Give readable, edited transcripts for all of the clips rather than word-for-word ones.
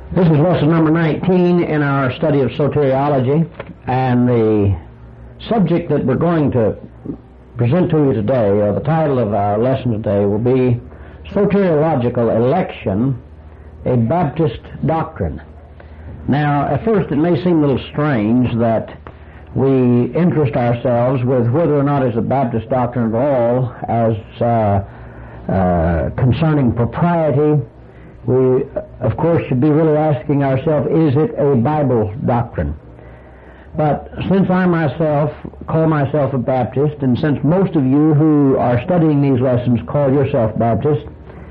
This is lesson number 19 in our study of soteriology, and the subject that we're going to present to you today, or the title of our lesson today, will be Soteriological Election, a Baptist Doctrine. Now, at first it may seem a little strange that we interest ourselves with whether or not it's a Baptist doctrine at all as concerning propriety. We, of course, should be really asking ourselves, is it a Bible doctrine? But since I myself call myself a Baptist, and since most of you who are studying these lessons call yourself Baptist,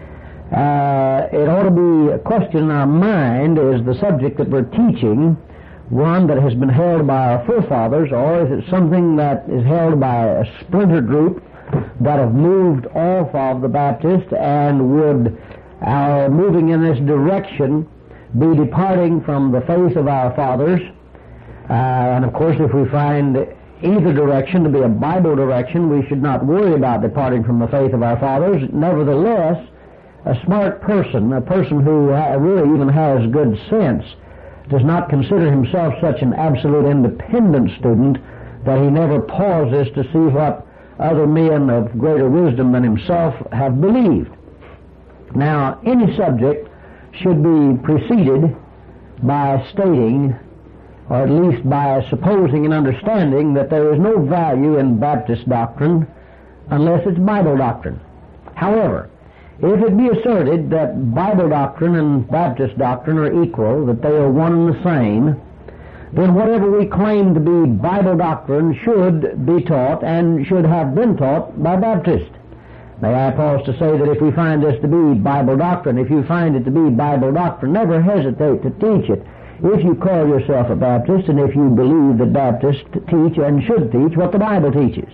it ought to be a question in our mind, is the subject that we're teaching one that has been held by our forefathers, or is it something that is held by a splinter group that have moved off of the Baptist, and would our moving in this direction be departing from the faith of our fathers? And of course, if we find either direction to be a Bible direction, we should not worry about departing from the faith of our fathers. Nevertheless, a smart person, a person who really even has good sense, does not consider himself such an absolute independent student that he never pauses to see what other men of greater wisdom than himself have believed. Now, any subject should be preceded by stating, or at least by supposing and understanding, that there is no value in Baptist doctrine unless it's Bible doctrine. However, if it be asserted that Bible doctrine and Baptist doctrine are equal, that they are one and the same, then whatever we claim to be Bible doctrine should be taught and should have been taught by Baptists. May I pause to say that if we find this to be Bible doctrine, if you find it to be Bible doctrine, never hesitate to teach it. If you call yourself a Baptist, and if you believe that Baptists teach and should teach what the Bible teaches.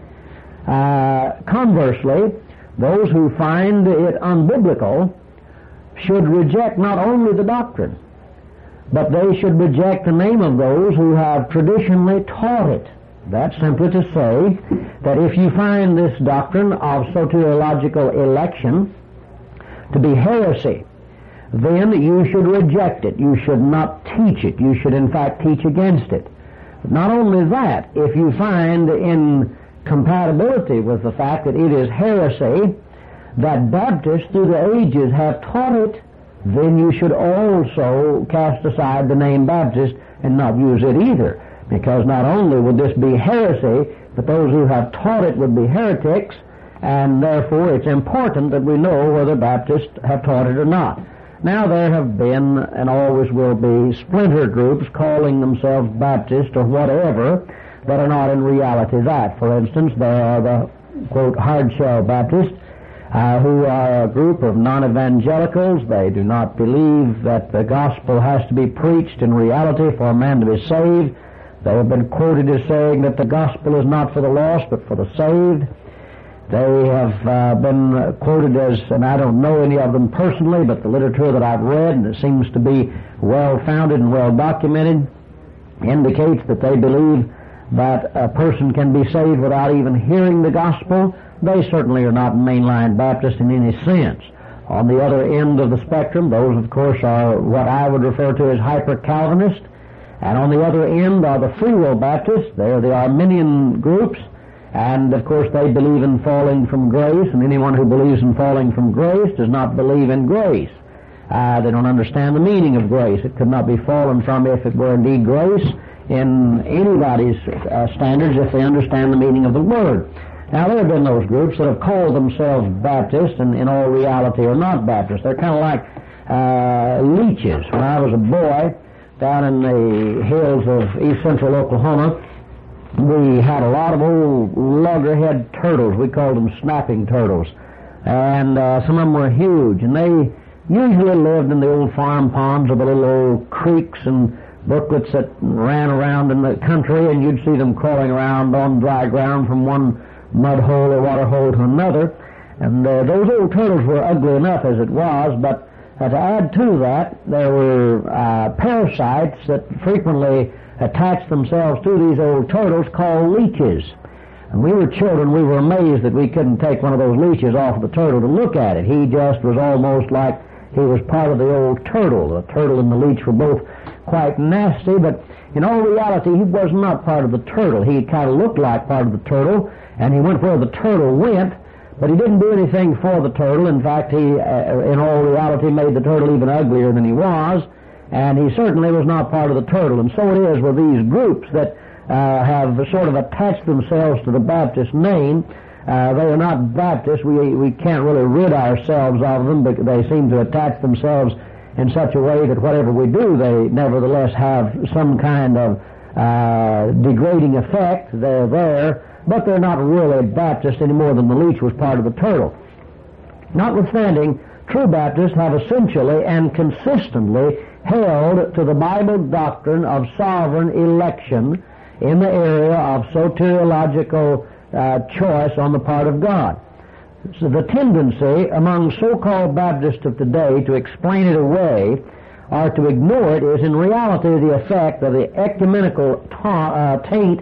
Conversely, those who find it unbiblical should reject not only the doctrine, but they should reject the name of those who have traditionally taught it. That's simply to say that if you find this doctrine of soteriological election to be heresy, then you should reject it. You should not teach it. You should in fact teach against it. But not only that, if you find incompatibility with the fact that it is heresy, that Baptists through the ages have taught it, then you should also cast aside the name Baptist and not use it either. Because not only would this be heresy, but those who have taught it would be heretics, and therefore it's important that we know whether Baptists have taught it or not. Now there have been, and always will be, splinter groups calling themselves Baptist or whatever, that are not in reality that. For instance, there are the, quote, hard-shell Baptists, who are a group of non-evangelicals. They do not believe that the gospel has to be preached in reality for a man to be saved. They have been quoted as saying that the gospel is not for the lost, but for the saved. They have been quoted as, and I don't know any of them personally, but the literature that I've read, and it seems to be well-founded and well-documented, indicates that they believe that a person can be saved without even hearing the gospel. They certainly are not mainline Baptists in any sense. On the other end of the spectrum, those, of course, are what I would refer to as hyper-Calvinist. And on the other end are the Free Will Baptists. They are the Arminian groups. And, of course, they believe in falling from grace, and anyone who believes in falling from grace does not believe in grace. They don't understand the meaning of grace. It could not be fallen from if it were indeed grace in anybody's standards if they understand the meaning of the word. Now, there have been those groups that have called themselves Baptists and in all reality are not Baptists. They're kind of like leeches. When I was a boy, down in the hills of east central Oklahoma, we had a lot of old loggerhead turtles. We called them snapping turtles. And some of them were huge. And they usually lived in the old farm ponds of the little old creeks and brooklets that ran around in the country, and you'd see them crawling around on dry ground from one mud hole or water hole to another. And those old turtles were ugly enough as it was, but to add to that, there were parasites that frequently attached themselves to these old turtles called leeches. And we were children, we were amazed that we couldn't take one of those leeches off of the turtle to look at it. He just was almost like He was part of the old turtle. The turtle and the leech were both quite nasty, but in all reality, he was not part of the turtle. He kind of looked like part of the turtle, and he went where the turtle went, but he didn't do anything for the turtle. In fact, he, in all reality, made the turtle even uglier than he was, and he certainly was not part of the turtle. And so it is with these groups that have sort of attached themselves to the Baptist name. They are not Baptists. We can't really rid ourselves of them, but they seem to attach themselves in such a way that whatever we do, they nevertheless have some kind of degrading effect. They're there, but they're not really Baptist any more than the leech was part of the turtle. Notwithstanding, true Baptists have essentially and consistently held to the Bible doctrine of sovereign election in the area of soteriological choice on the part of God. So the tendency among so-called Baptists of today to explain it away or to ignore it is in reality the effect of the ecumenical taint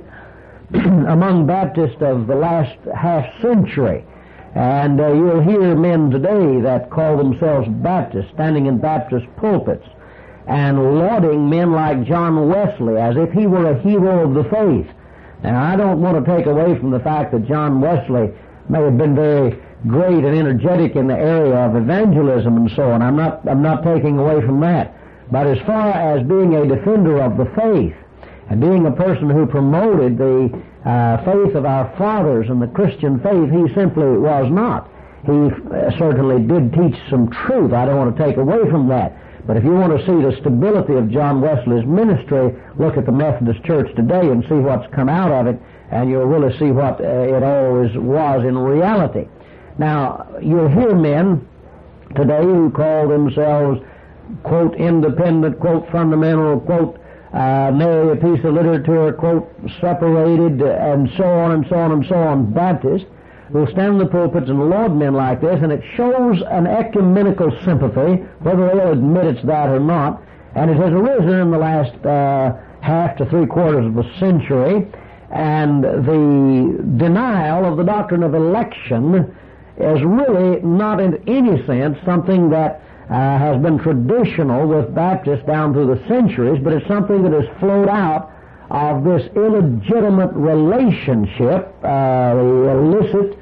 among Baptists of the last half century. And you'll hear men today that call themselves Baptists standing in Baptist pulpits and lauding men like John Wesley as if he were a hero of the faith. Now, I don't want to take away from the fact that John Wesley may have been very great and energetic in the area of evangelism and so on. I'm not taking away from that. But as far as being a defender of the faith and being a person who promoted the faith of our fathers and the Christian faith, he simply was not. He certainly did teach some truth. I don't want to take away from that. But if you want to see the stability of John Wesley's ministry, look at the Methodist Church today and see what's come out of it, and you'll really see what it always was in reality. Now, you'll hear men today who call themselves, quote, independent, quote, fundamental, quote, nary a piece of literature, quote, separated, and so on and so on and so on, Baptist, will stand in the pulpits and laud men like this, and it shows an ecumenical sympathy, whether they'll admit it's that or not, and it has arisen in the last half to three-quarters of a century, and the denial of the doctrine of election is really not in any sense something that has been traditional with Baptists down through the centuries, but it's something that has flowed out of this illegitimate relationship, the illicit,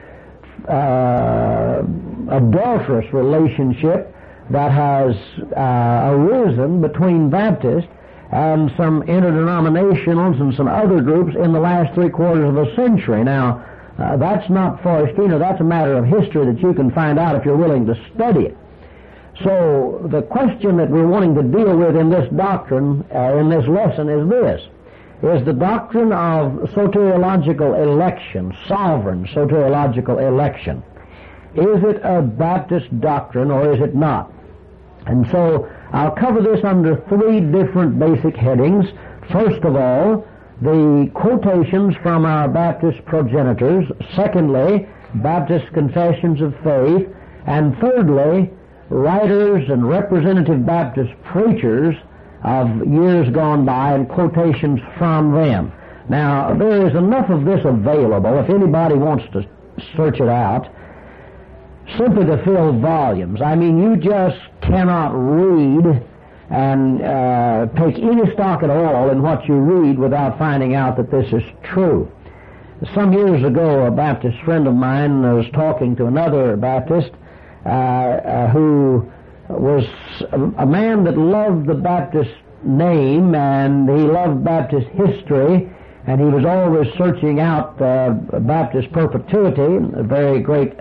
adulterous relationship that has arisen between Baptists and some interdenominationals and some other groups in the last three-quarters of a century. Now, that's not Faustino. That's a matter of history that you can find out if you're willing to study it. So the question that we're wanting to deal with in this doctrine, in this lesson, is this. Is the doctrine of soteriological election, sovereign soteriological election, is it a Baptist doctrine or is it not? And so I'll cover this under three different basic headings. First of all, the quotations from our Baptist progenitors. Secondly, Baptist confessions of faith. And thirdly, writers and representative Baptist preachers of years gone by and quotations from them. Now, there is enough of this available, if anybody wants to search it out, simply to fill volumes. I mean, you just cannot read and take any stock at all in what you read without finding out that this is true. Some years ago, a Baptist friend of mine was talking to another Baptist who was a man that loved the Baptist name, and he loved Baptist history, and he was always searching out Baptist perpetuity, a very great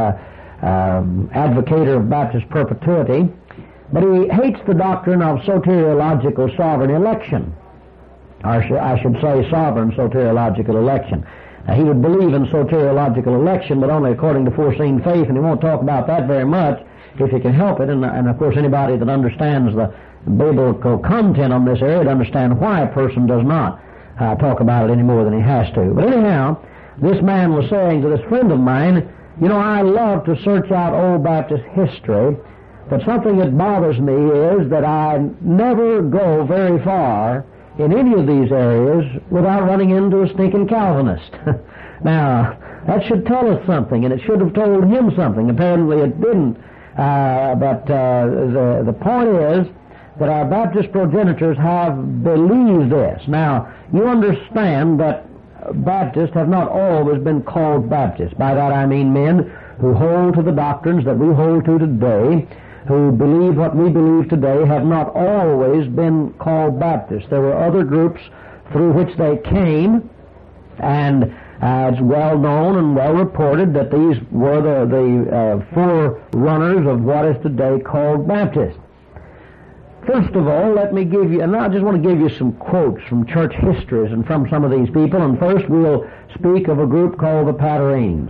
advocator of Baptist perpetuity, but he hates the doctrine of soteriological sovereign election, or I should say sovereign soteriological election. He would believe in soteriological election, but only according to foreseen faith, and he won't talk about that very much if he can help it. And of course, anybody that understands the biblical content on this area would understand why a person does not talk about it any more than he has to. But anyhow, this man was saying to this friend of mine, you know, I love to search out old Baptist history, but something that bothers me is that I never go very far in any of these areas without running into a stinking Calvinist. Now, that should tell us something, and it should have told him something. Apparently it didn't. But the point is that our Baptist progenitors have believed this. Now, you understand that Baptists have not always been called Baptists. By that I mean men who hold to the doctrines that we hold to today, who believe what we believe today, have not always been called Baptists. There were other groups through which they came, and it's well known and well reported that these were the forerunners of what is today called Baptist. First of all, let me give you, and I just want to give you some quotes from church histories and from some of these people, and first we'll speak of a group called the Patarines.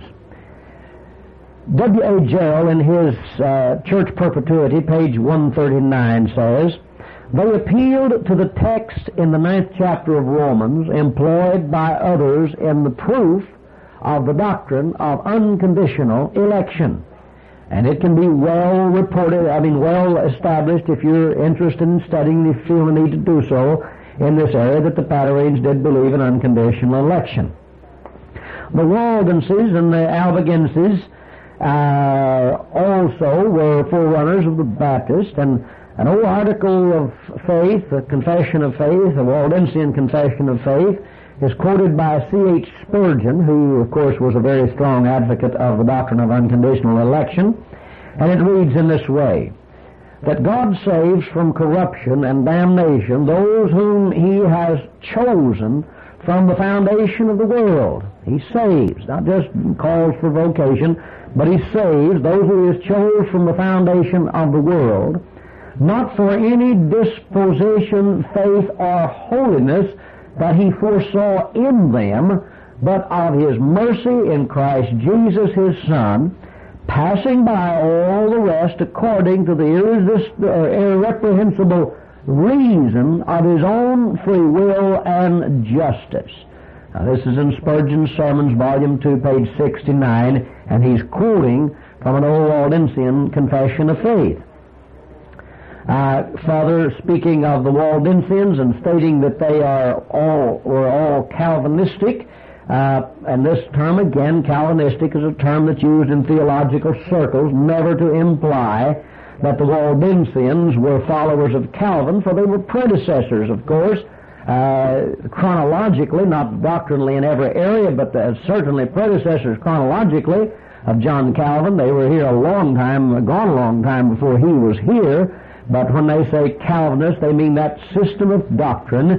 W.A. Gerald, in his Church Perpetuity, page 139, says, "They appealed to the text in the 9th chapter of Romans, employed by others in the proof of the doctrine of unconditional election." And it can be well reported, well established if you're interested in studying, if you feel the need to do so in this area, that the Patarines did believe in unconditional election. The Waldenses and the Albigenses also were forerunners of the Baptist, and an old article of faith, the Confession of Faith, the Waldensian Confession of Faith, is quoted by C.H. Spurgeon, who, of course, was a very strong advocate of the doctrine of unconditional election, and it reads in this way, that God saves from corruption and damnation those whom He has chosen from the foundation of the world. He saves, not just calls for vocation, but He saves those who He has chosen from the foundation of the world, not for any disposition, faith, or holiness that He foresaw in them, but of His mercy in Christ Jesus His Son, passing by all the rest according to the irreprehensible reason of His own free will and justice. Now, this is in Spurgeon's Sermons, Volume 2, page 69, and he's quoting from an old Waldensian Confession of Faith. Further, speaking of the Waldensians and stating that they were all Calvinistic, and this term again, Calvinistic, is a term that's used in theological circles, never to imply that the Waldensians were followers of Calvin, for they were predecessors, of course, chronologically, not doctrinally in every area, but certainly predecessors chronologically of John Calvin. They were here gone a long time before he was here. But when they say Calvinist, they mean that system of doctrine.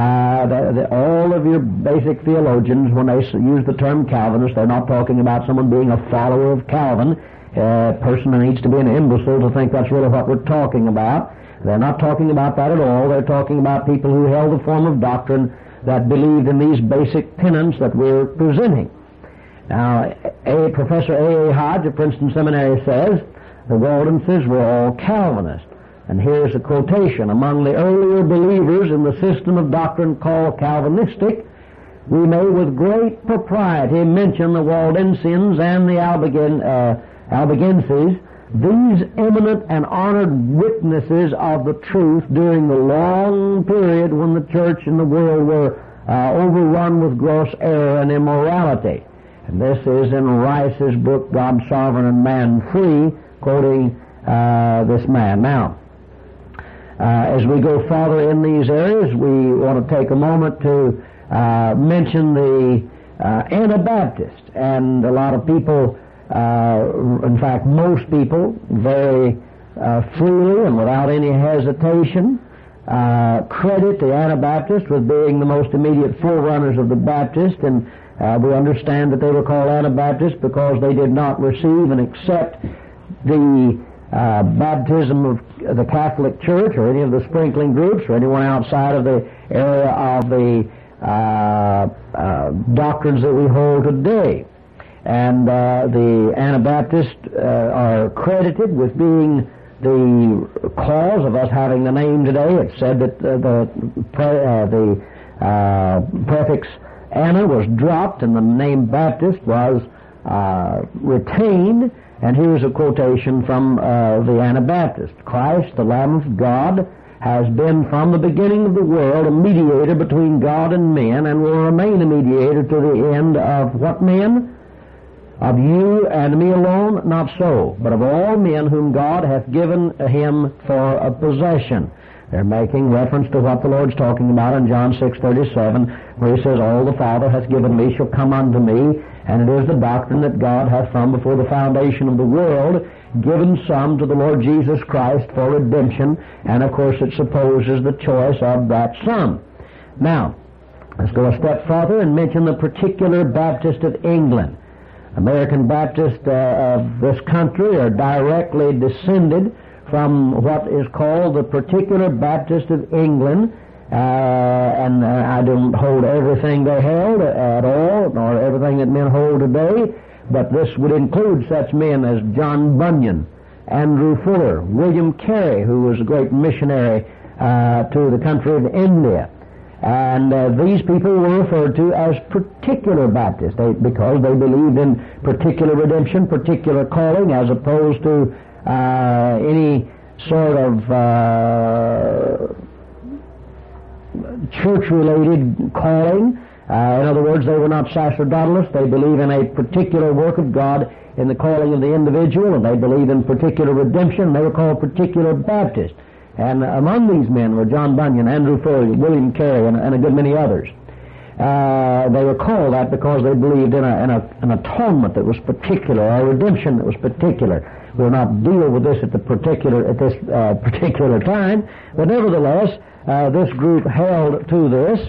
All of your basic theologians, when they use the term Calvinist, they're not talking about someone being a follower of Calvin. A person needs to be an imbecile to think that's really what we're talking about. They're not talking about that at all. They're talking about people who held a form of doctrine that believed in these basic tenets that we're presenting. Now, Professor A.A. Hodge of Princeton Seminary says the Waldenses were all Calvinists. And here's a quotation. Among the earlier believers in the system of doctrine called Calvinistic, we may with great propriety mention the Waldensians and the Albigenses, these eminent and honored witnesses of the truth during the long period when the church and the world were overrun with gross error and immorality. And this is in Rice's book, God Sovereign and Man Free, quoting this man. Now, as we go farther in these areas, we want to take a moment to mention the Anabaptist. And a lot of people, in fact most people, very freely and without any hesitation, credit the Anabaptists with being the most immediate forerunners of the Baptist. And we understand that they were called Anabaptists because they did not receive and accept the baptism of the Catholic Church or any of the sprinkling groups or anyone outside of the area of the doctrines that we hold today. And the Anabaptists are credited with being the cause of us having the name today. It's said that the prefix Anna was dropped and the name Baptist was retained. And here's a quotation from the Anabaptist. Christ, the Lamb of God, has been from the beginning of the world a mediator between God and men, and will remain a mediator to the end of what men? Of you and me alone, not so, but of all men whom God hath given him for a possession. They're making reference to what the Lord's talking about in John 6:37, where he says, all the Father hath given me shall come unto me, and it is the doctrine that God hath from before the foundation of the world given some to the Lord Jesus Christ for redemption, and of course it supposes the choice of that some. Now, let's go a step further and mention the particular Baptist of England. American Baptists of this country are directly descended from what is called the particular Baptist of England, and I don't hold everything they held at all, nor everything that men hold today, but this would include such men as John Bunyan, Andrew Fuller, William Carey, who was a great missionary to the country of India. And these people were referred to as particular Baptists because they believed in particular redemption, particular calling, as opposed to any sort of church-related calling. In other words, they were not sacerdotalists. They believe in a particular work of God in the calling of the individual, and they believe in particular redemption. They were called particular Baptists. And among these men were John Bunyan, Andrew Fuller, William Carey, and a good many others. They were called that because they believed in an atonement that was particular, or a redemption that was particular. We'll not deal with this at this particular time, but nevertheless, this group held to this,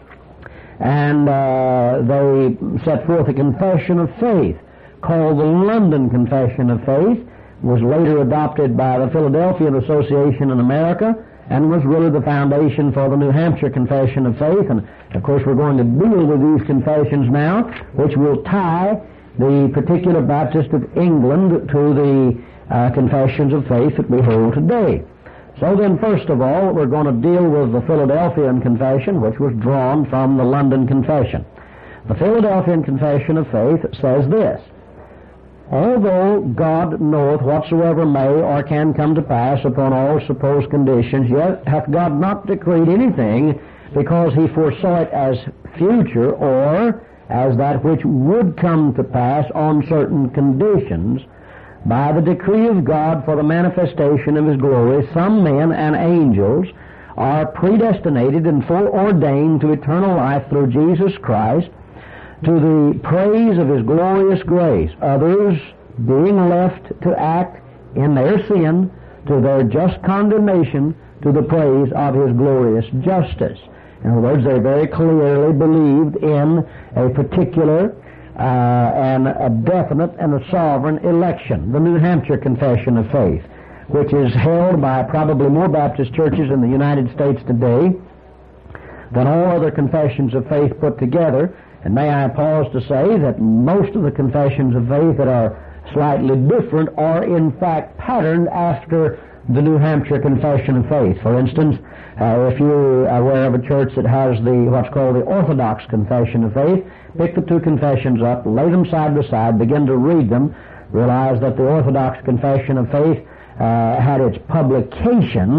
and they set forth a confession of faith called the London Confession of Faith. Was later adopted by the Philadelphian Association in America, and was really the foundation for the New Hampshire Confession of Faith. And of course we're going to deal with these confessions now, which will tie the particular Baptist of England to the confessions of faith that we hold today. So then, first of all, we're going to deal with the Philadelphian Confession, which was drawn from the London Confession. The Philadelphian Confession of Faith says this: although God knoweth whatsoever may or can come to pass upon all supposed conditions, yet hath God not decreed anything because he foresaw it as future or as that which would come to pass on certain conditions. By the decree of God for the manifestation of his glory, some men and angels are predestinated and foreordained to eternal life through Jesus Christ, to the praise of his glorious grace, others being left to act in their sin, to their just condemnation, to the praise of his glorious justice. In other words, they very clearly believed in a particular and a definite and a sovereign election. The New Hampshire Confession of Faith, which is held by probably more Baptist churches in the United States today than all other confessions of faith put together. And may I pause to say that most of the confessions of faith that are slightly different are in fact patterned after the New Hampshire Confession of Faith. For instance, if you're aware of a church that has what's called the Orthodox Confession of Faith, pick the two confessions up, lay them side by side, begin to read them, realize that the Orthodox Confession of Faith had its publication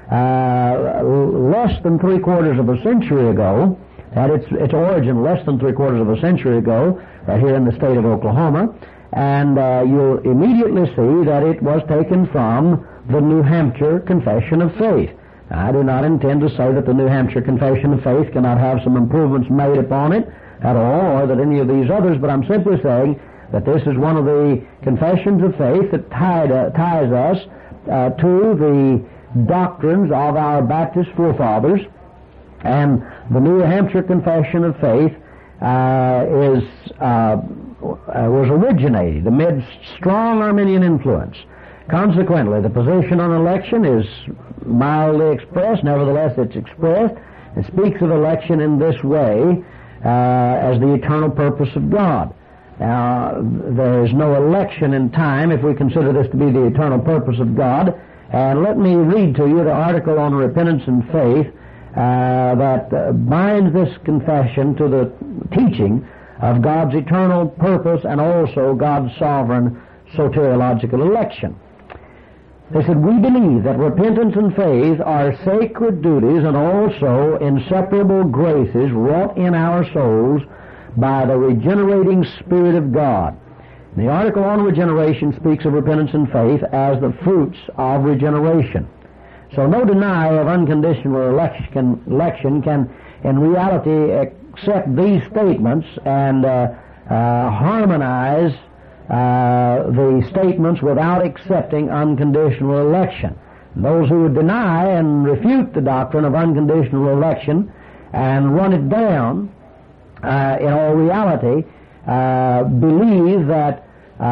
less than 3/4 of a century ago, had its origin less than 3/4 of a century ago, right here in the state of Oklahoma, and you'll immediately see that it was taken from the New Hampshire Confession of Faith. Now, I do not intend to say that the New Hampshire Confession of Faith cannot have some improvements made upon it at all, or that any of these others, but I'm simply saying that this is one of the confessions of faith that ties us to the doctrines of our Baptist forefathers. And the New Hampshire Confession of Faith was originated amid strong Arminian influence. Consequently, the position on election is mildly expressed. Nevertheless, it's expressed. It speaks of election in this way as the eternal purpose of God. Now, there is no election in time if we consider this to be the eternal purpose of God. And let me read to you the article on repentance and faith that binds this confession to the teaching of God's eternal purpose and also God's sovereign soteriological election. They said, we believe that repentance and faith are sacred duties and also inseparable graces wrought in our souls by the regenerating Spirit of God. The article on regeneration speaks of repentance and faith as the fruits of regeneration. So no denial of unconditional election can in reality accept these statements and harmonize the statements without accepting unconditional election. Those who would deny and refute the doctrine of unconditional election and run it down, in all reality, believe that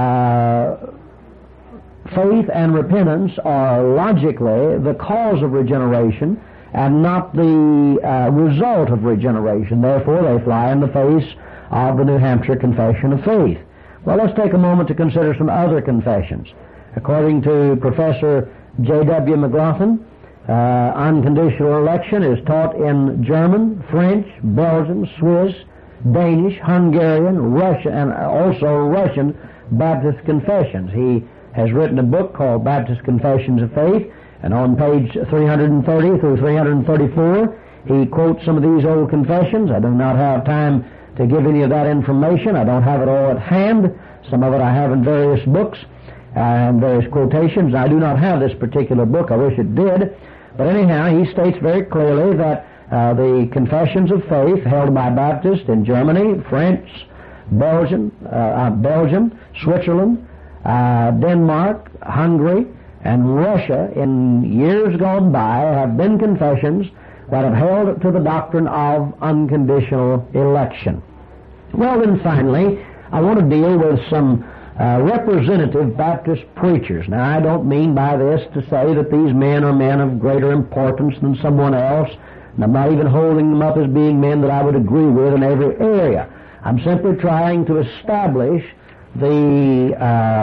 faith and repentance are logically the cause of regeneration and not the result of regeneration. Therefore, they fly in the face of the New Hampshire Confession of Faith. Well, let's take a moment to consider some other confessions. According to Professor J.W. McLaughlin, unconditional election is taught in German, French, Belgian, Swiss, Danish, Hungarian, Russian, and also Russian Baptist confessions. He has written a book called Baptist Confessions of Faith, and on page 330 through 334, he quotes some of these old confessions. I do not have time to give any of that information. I don't have it all at hand. Some of it I have in various books and various quotations. I do not have this particular book. I wish it did. But anyhow, he states very clearly that the confessions of faith held by Baptists in Germany, French, Belgium, Switzerland, Denmark, Hungary, and Russia in years gone by have been confessions that have held to the doctrine of unconditional election. Well, then finally, I want to deal with some representative Baptist preachers. Now, I don't mean by this to say that these men are men of greater importance than someone else, and I'm not even holding them up as being men that I would agree with in every area. I'm simply trying to establish the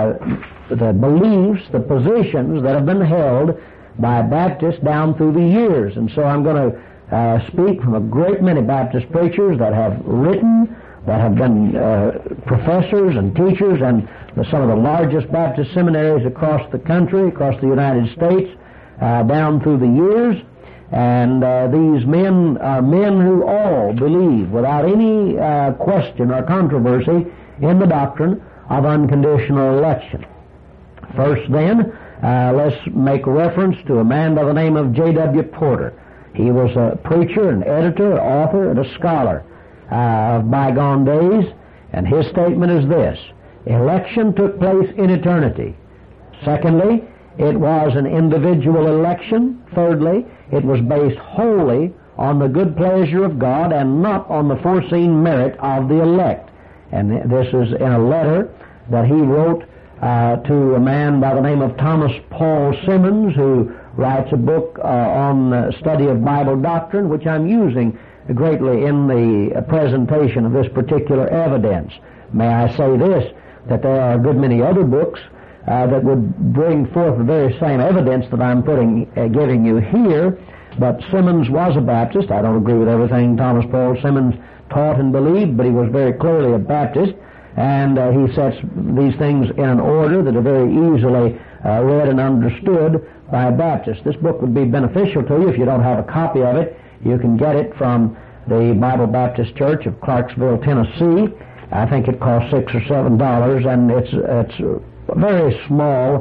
beliefs, the positions that have been held by Baptists down through the years. And so I'm going to speak from a great many Baptist preachers that have written, that have been professors and teachers in some of the largest Baptist seminaries across the country, across the United States, down through the years. And these men are men who all believe, without any question or controversy, in the doctrine of unconditional election. First, then, let's make reference to a man by the name of J.W. Porter. He was a preacher, an editor, an author, and a scholar of bygone days, and his statement is this: election took place in eternity. Secondly, it was an individual election. Thirdly, it was based wholly on the good pleasure of God and not on the foreseen merit of the elect. And this is in a letter that he wrote to a man by the name of Thomas Paul Simmons, who writes a book on the study of Bible doctrine, which I'm using greatly in the presentation of this particular evidence. May I say this, that there are a good many other books that would bring forth the very same evidence that I'm giving you here, but Simmons was a Baptist. I don't agree with everything Thomas Paul Simmons taught and believed, but he was very clearly a Baptist, and he sets these things in an order that are very easily read and understood by Baptists. This book would be beneficial to you. If you don't have a copy of it, you can get it from the Bible Baptist Church of Clarksville, Tennessee. I think it costs $6 or $7, and it's a very small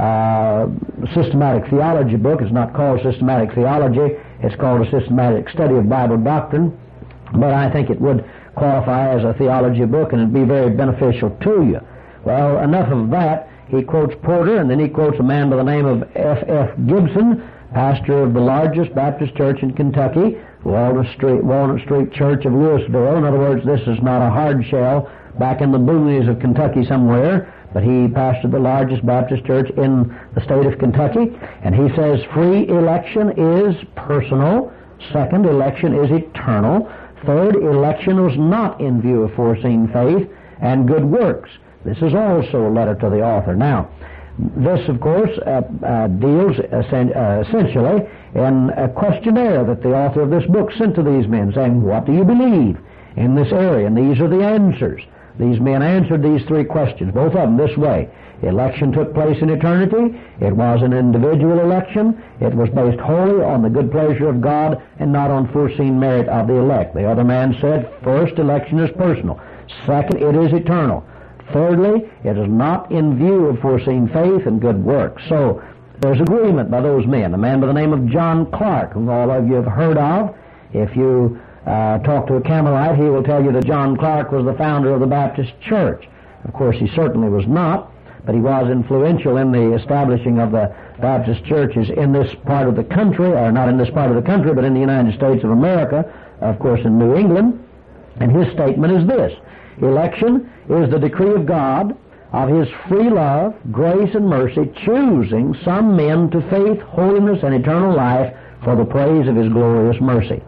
systematic theology book. It's not called systematic theology. It's called a systematic study of Bible doctrine. But I think it would qualify as a theology book, and it'd be very beneficial to you. Well, enough of that. He quotes Porter, and then he quotes a man by the name of F.F. Gibson, pastor of the largest Baptist church in Kentucky, Walnut Street Church of Louisville. In other words, this is not a hard shell back in the boonies of Kentucky somewhere, but he pastored the largest Baptist church in the state of Kentucky, and he says free election is personal. Second, election is eternal. Third, election was not in view of foreseen faith and good works. This is also a letter to the author. Now, this, of course, deals essentially in a questionnaire that the author of this book sent to these men, saying, what do you believe in this area? And these are the answers. These men answered these three questions, both of them this way. Election took place in eternity. It was an individual election. It was based wholly on the good pleasure of God and not on foreseen merit of the elect. The other man said, first, election is personal. Second, it is eternal. Thirdly, it is not in view of foreseen faith and good works. So there's agreement by those men. A man by the name of John Clark, whom all of you have heard of. If you talk to a Campbellite, he will tell you that John Clark was the founder of the Baptist Church. Of course, he certainly was not, but he was influential in the establishing of the Baptist churches in this part of the country, or not in this part of the country, but in the United States of America, of course in New England. And his statement is this: election is the decree of God, of His free love, grace, and mercy, choosing some men to faith, holiness, and eternal life for the praise of His glorious mercy.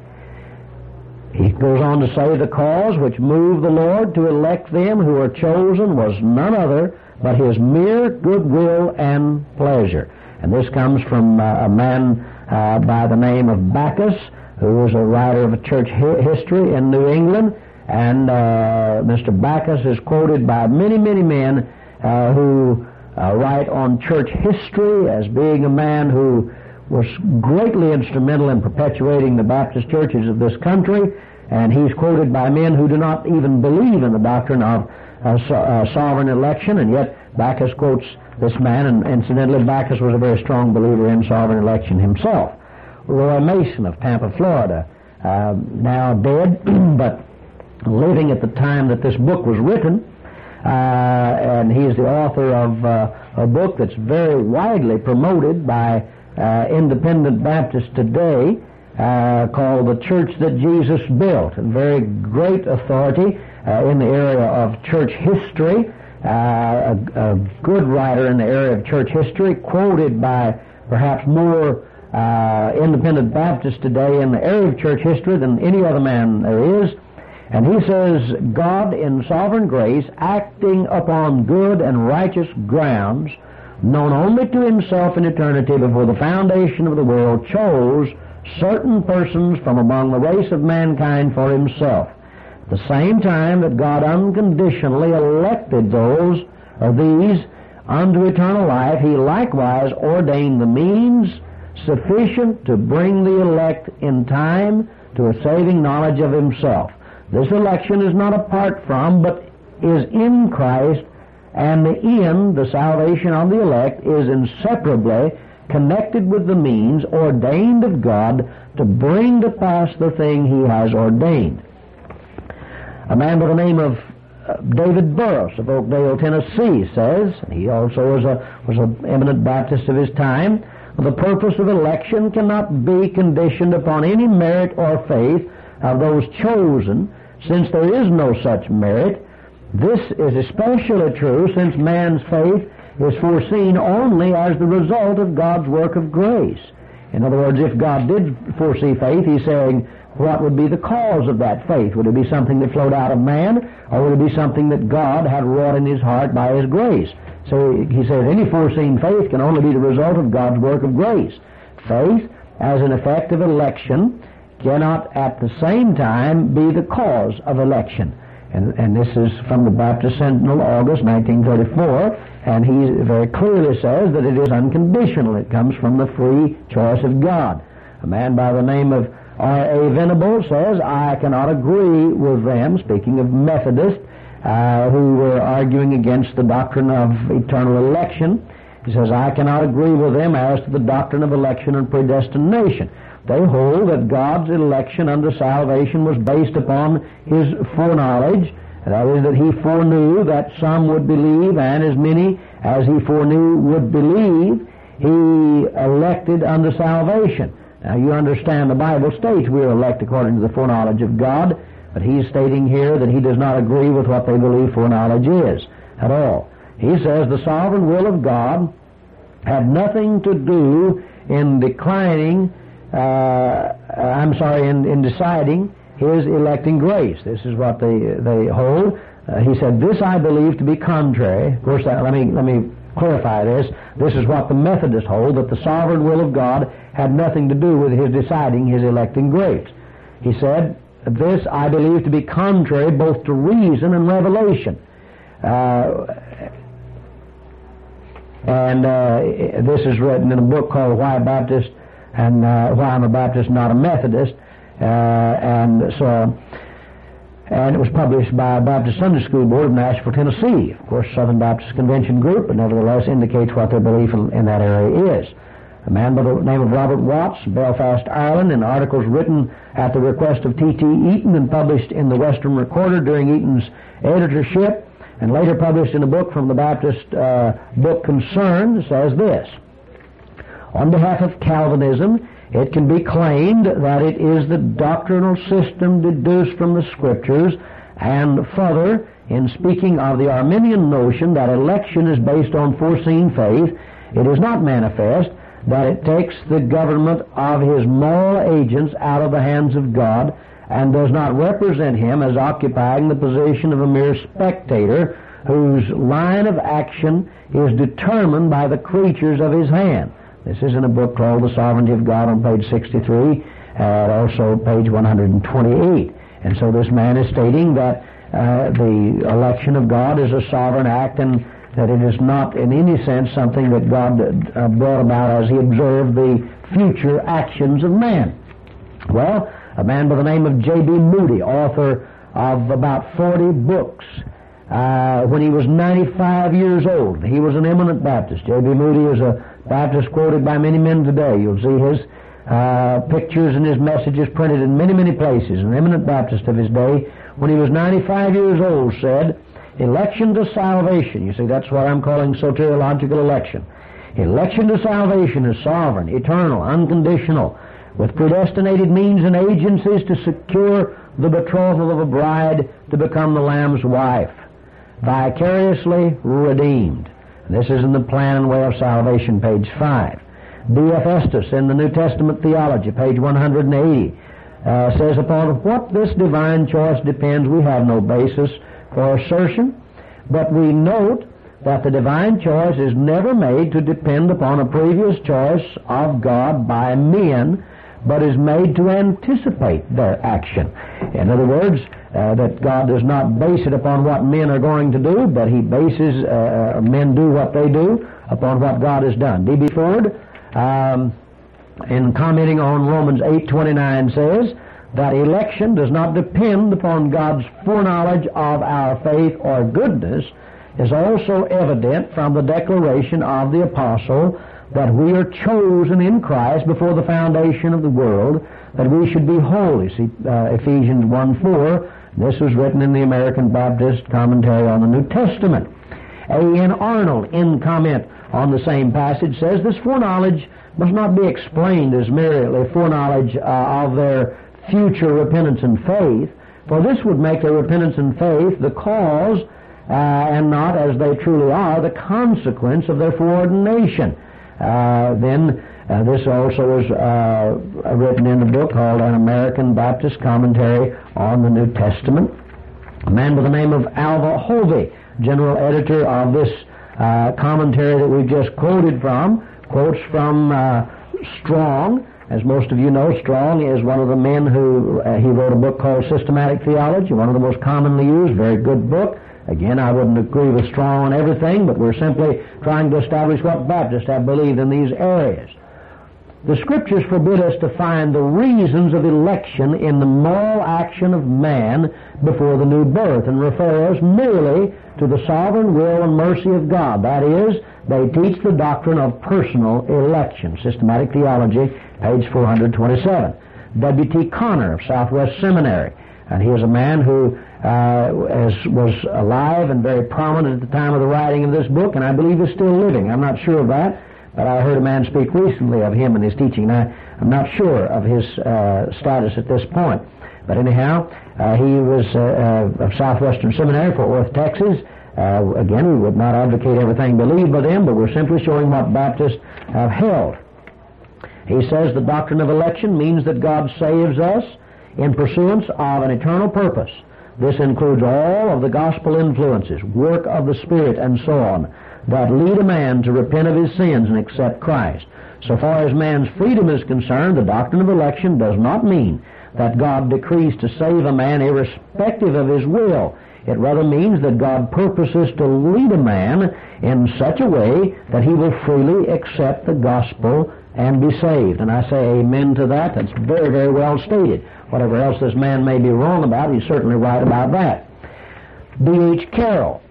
He goes on to say, the cause which moved the Lord to elect them who were chosen was none other but His mere goodwill and pleasure. And this comes from a man by the name of Backus, who was a writer of a church history in New England. And Mr. Backus is quoted by many, many men who write on church history as being a man who was greatly instrumental in perpetuating the Baptist churches of this country, and he's quoted by men who do not even believe in the doctrine of sovereign election, and yet Backus quotes this man, and incidentally Backus was a very strong believer in sovereign election himself. Roy Mason of Tampa, Florida, now dead, but living at the time that this book was written, and he's the author of a book that's very widely promoted by independent Baptists today, called The Church That Jesus Built, and very great authority in the area of church history, a good writer in the area of church history, quoted by perhaps more independent Baptists today in the area of church history than any other man there is. And he says, God in sovereign grace, acting upon good and righteous grounds, known only to Himself in eternity before the foundation of the world, chose certain persons from among the race of mankind for Himself. At the same time that God unconditionally elected those of these unto eternal life, He likewise ordained the means sufficient to bring the elect in time to a saving knowledge of Himself. This election is not apart from, but is in Christ, and the end, the salvation of the elect, is inseparably connected with the means ordained of God to bring to pass the thing He has ordained. A man by the name of David Burris of Oakdale, Tennessee, says, and he also was an eminent Baptist of his time, the purpose of election cannot be conditioned upon any merit or faith of those chosen, since there is no such merit. This is especially true since man's faith is foreseen only as the result of God's work of grace. In other words, if God did foresee faith, He's saying, what would be the cause of that faith? Would it be something that flowed out of man, or would it be something that God had wrought in His heart by His grace? So he says any foreseen faith can only be the result of God's work of grace. Faith, as an effect of election, cannot at the same time be the cause of election. And this is from the Baptist Sentinel, August 1934, and he very clearly says that it is unconditional. It comes from the free choice of God. A man by the name of R.A. Venable says, I cannot agree with them, speaking of Methodists, who were arguing against the doctrine of eternal election. He says, I cannot agree with them as to the doctrine of election and predestination. They hold that God's election unto salvation was based upon His foreknowledge, that is, that He foreknew that some would believe, and as many as He foreknew would believe, He elected unto salvation. Now you understand the Bible states we are elect according to the foreknowledge of God, but he's stating here that he does not agree with what they believe foreknowledge is at all. He says the sovereign will of God had nothing to do in declining, in deciding His electing grace. This is what they hold. He said, this I believe to be contrary. Of course, let me clarify this. This is what the Methodists hold, that the sovereign will of God had nothing to do with His deciding His electing grace. He said, this I believe to be contrary both to reason and revelation. This is written in a book called Why Baptist and Why I'm a Baptist, Not a Methodist. And it was published by Baptist Sunday School Board of Nashville, Tennessee. Of course, Southern Baptist Convention group, but nevertheless indicates what their belief in that area is. A man by the name of Robert Watts, Belfast, Ireland, in articles written at the request of T.T. Eaton and published in the Western Recorder during Eaton's editorship, and later published in a book from the Baptist Book Concern, says this: on behalf of Calvinism, it can be claimed that it is the doctrinal system deduced from the Scriptures, and further, in speaking of the Arminian notion that election is based on foreseen faith, it is not manifest that it takes the government of his moral agents out of the hands of God and does not represent him as occupying the position of a mere spectator whose line of action is determined by the creatures of his hand. This is in a book called The Sovereignty of God on page 63, also page 128. And so this man is stating that the election of God is a sovereign act, and that it is not in any sense something that God brought about as he observed the future actions of man. Well, a man by the name of J.B. Moody, author of about 40 books, when he was 95 years old, he was an eminent Baptist. J.B. Moody is a Baptist quoted by many men today. You'll see his pictures and his messages printed in many, many places. An eminent Baptist of his day, when he was 95 years old, said, election to salvation, you see, that's what I'm calling soteriological election. Election to salvation is sovereign, eternal, unconditional, with predestinated means and agencies to secure the betrothal of a bride to become the Lamb's wife, vicariously redeemed. This is in the Plan and Way of Salvation, page 5. B.F. Estes, in the New Testament Theology, page 180, says, upon what this divine choice depends, we have no basis for assertion, but we note that the divine choice is never made to depend upon a previous choice of God by men, but is made to anticipate their action. In other words, that God does not base it upon what men are going to do, but he bases men do what they do upon what God has done. D.B. Ford, in commenting on Romans 8:29, says that election does not depend upon God's foreknowledge of our faith or goodness, is also evident from the declaration of the apostle that we are chosen in Christ before the foundation of the world, that we should be holy. See Ephesians 1:4. This was written in the American Baptist Commentary on the New Testament. A.N. Arnold, in comment on the same passage, says this foreknowledge must not be explained as merely foreknowledge of their future repentance and faith, for this would make their repentance and faith the cause and not, as they truly are, the consequence of their foreordination. This also is written in a book called An American Baptist Commentary on the New Testament. A man by the name of Alva Hovey, general editor of this commentary that we've just quoted from, quotes from Strong. As most of you know, Strong is one of the men who, he wrote a book called Systematic Theology, one of the most commonly used, very good book. Again, I wouldn't agree with Strong on everything, but we're simply trying to establish what Baptists have believed in these areas. The Scriptures forbid us to find the reasons of election in the moral action of man before the new birth, and refer us merely to the sovereign will and mercy of God. That is, they teach the doctrine of personal election. Systematic Theology, page 427. W.T. Connor of Southwest Seminary, and he is a man who was alive and very prominent at the time of the writing of this book, and I believe is still living. I'm not sure of that, but I heard a man speak recently of him and his teaching. I'm not sure of his status at this point. But anyhow, he was of Southwestern Seminary, Fort Worth, Texas. Again, we would not advocate everything believed by them, but we're simply showing what Baptists have held. He says the doctrine of election means that God saves us in pursuance of an eternal purpose. This includes all of the gospel influences, work of the Spirit, and so on, that lead a man to repent of his sins and accept Christ. So far as man's freedom is concerned, the doctrine of election does not mean that God decrees to save a man irrespective of his will. It rather means that God purposes to lead a man in such a way that he will freely accept the gospel and be saved. And I say amen to that. That's very, very well stated. Whatever else this man may be wrong about, he's certainly right about that. B.H. Carroll,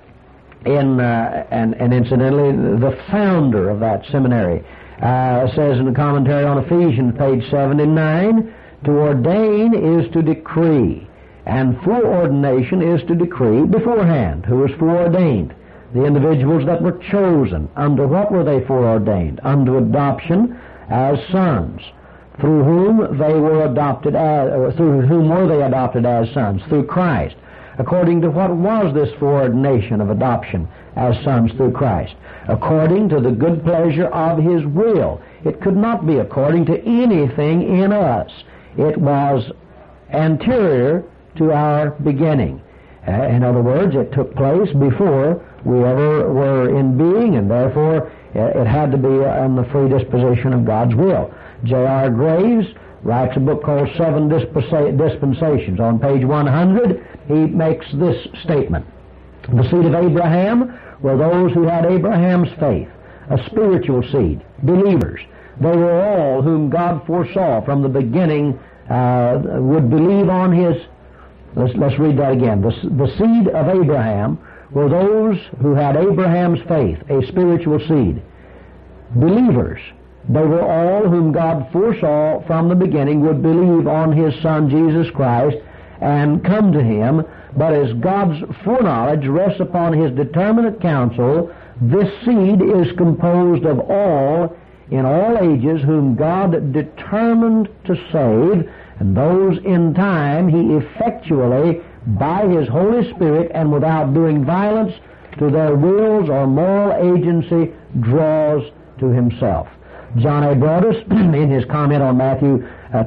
and incidentally, the founder of that seminary, says in the commentary on Ephesians, page 79, to ordain is to decree, and foreordination is to decree beforehand. Who was foreordained? The individuals that were chosen. Under what were they foreordained? Unto adoption as sons, through whom they were adopted as, through whom were they adopted as sons? Through Christ. According to what was this foreordination of adoption as sons through Christ? According to the good pleasure of His will. It could not be according to anything in us. It was anterior to our beginning. In other words, it took place before we ever were in being, and therefore it had to be in the free disposition of God's will. J.R. Graves writes a book called Seven Dispensations. On page 100, he makes this statement. The seed of Abraham were those who had Abraham's faith, a spiritual seed, believers. They were all whom God foresaw from the beginning would believe on His... Let's read that again. The seed of Abraham were those who had Abraham's faith, a spiritual seed, believers. They were all whom God foresaw from the beginning would believe on His Son Jesus Christ and come to Him. But as God's foreknowledge rests upon His determinate counsel, this seed is composed of all in all ages whom God determined to save, and those in time He effectually, by His Holy Spirit and without doing violence to their wills or moral agency, draws to Himself. John A. Broadus, in his comment on Matthew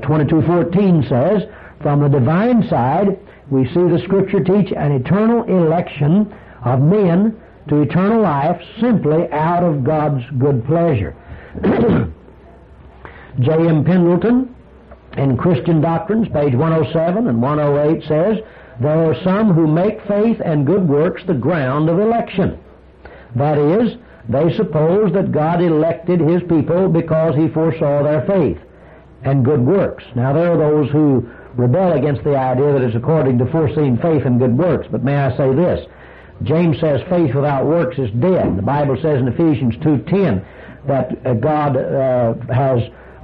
22:14, says, from the divine side, we see the Scripture teach an eternal election of men to eternal life simply out of God's good pleasure. J.M. Pendleton, in Christian Doctrines, page 107 and 108, says, there are some who make faith and good works the ground of election. That is, they suppose that God elected His people because He foresaw their faith and good works. Now, there are those who rebel against the idea that it's according to foreseen faith and good works. But may I say this? James says faith without works is dead. The Bible says in Ephesians 2:10 that God has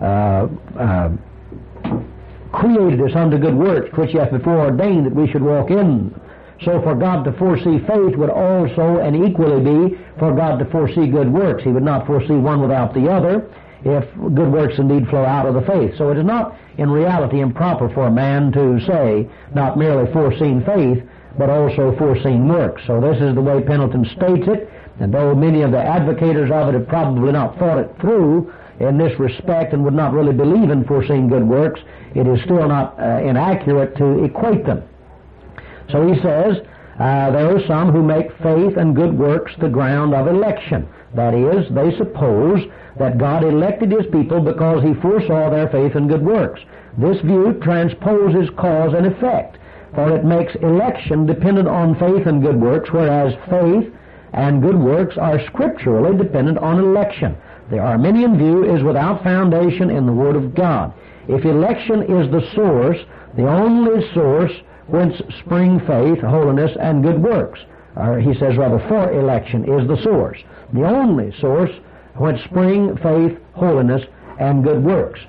created us unto good works, which He hath before ordained that we should walk in. So for God to foresee faith would also and equally be for God to foresee good works. He would not foresee one without the other if good works indeed flow out of the faith. So it is not in reality improper for a man to say not merely foreseen faith, but also foreseen works. So this is the way Pendleton states it, and though many of the advocators of it have probably not thought it through in this respect and would not really believe in foreseeing good works, it is still not inaccurate to equate them. So he says, there are some who make faith and good works the ground of election. That is, they suppose that God elected His people because He foresaw their faith and good works. This view transposes cause and effect, for it makes election dependent on faith and good works, whereas faith and good works are scripturally dependent on election. The Arminian view is without foundation in the Word of God. If election is the source, the only source whence spring faith, holiness, and good works, or he says rather for election is the source, the only source whence spring faith, holiness, and good works.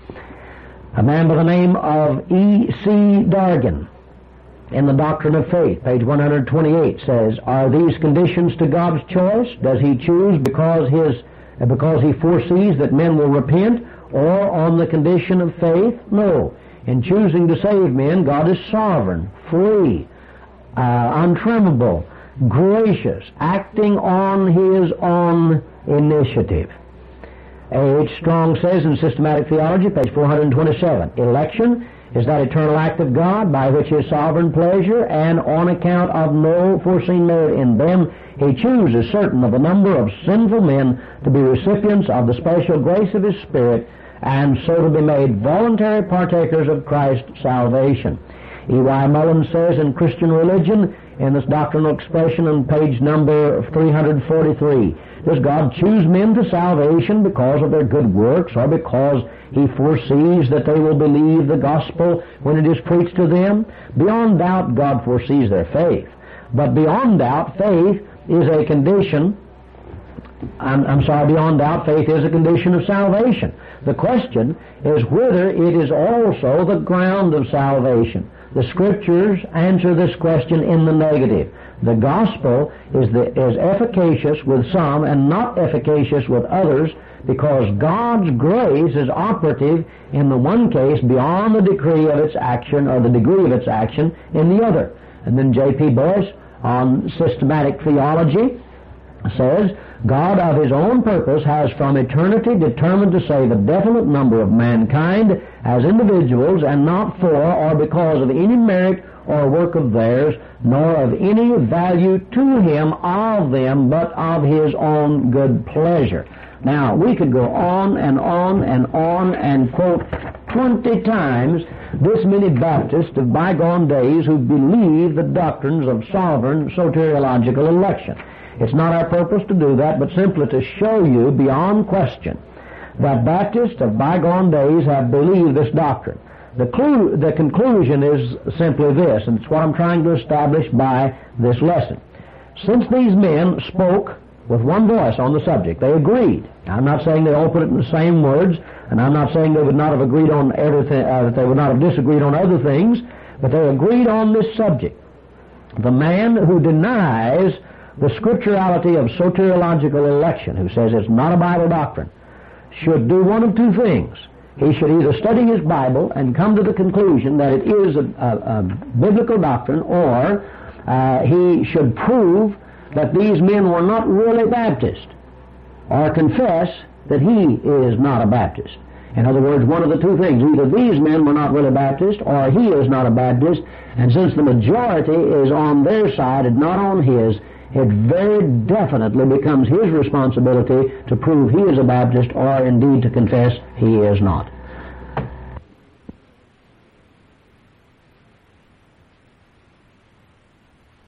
A man by the name of E.C. Dargan, in the Doctrine of Faith, page 128, says, are these conditions to God's choice? Does He choose because He foresees that men will repent, or on the condition of faith? No. In choosing to save men, God is sovereign, free, untrammable, gracious, acting on His own initiative. A.H. Strong says in Systematic Theology, page 427, election is that eternal act of God by which His sovereign pleasure and on account of no foreseen merit in them, He chooses certain of a number of sinful men to be recipients of the special grace of His Spirit, and so to be made voluntary partakers of Christ's salvation. E.Y. Mullins says in Christian Religion, in this doctrinal expression on page number 343, does God choose men to salvation because of their good works, or because He foresees that they will believe the gospel when it is preached to them? Beyond doubt, God foresees their faith. But beyond doubt, faith is a condition. Beyond doubt, faith is a condition of salvation. The question is whether it is also the ground of salvation. The Scriptures answer this question in the negative. The gospel is efficacious with some and not efficacious with others, because God's grace is operative in the one case beyond the degree of its action or the degree of its action in the other. And then J.P. Boyce on systematic theology says, God of His own purpose has from eternity determined to save a definite number of mankind as individuals, and not for or because of any merit or work of theirs, nor of any value to Him of them, but of His own good pleasure. Now, we could go on and on and on and quote 20 times this many Baptists of bygone days who believe the doctrines of sovereign soteriological election. It's not our purpose to do that, but simply to show you beyond question that Baptists of bygone days have believed this doctrine. The conclusion is simply this, and it's what I'm trying to establish by this lesson. Since these men spoke with one voice on the subject, they agreed. Now, I'm not saying they all put it in the same words, and I'm not saying they would not have agreed on everything, they would not have disagreed on other things, but they agreed on this subject. The man who denies the scripturality of soteriological election, who says it's not a Bible doctrine, should do one of two things. He should either study his Bible and come to the conclusion that it is a biblical doctrine, or he should prove that these men were not really Baptist, or confess that he is not a Baptist. In other words, one of the two things. Either these men were not really Baptist, or he is not a Baptist, and since the majority is on their side and not on his, it very definitely becomes his responsibility to prove he is a Baptist, or indeed to confess he is not.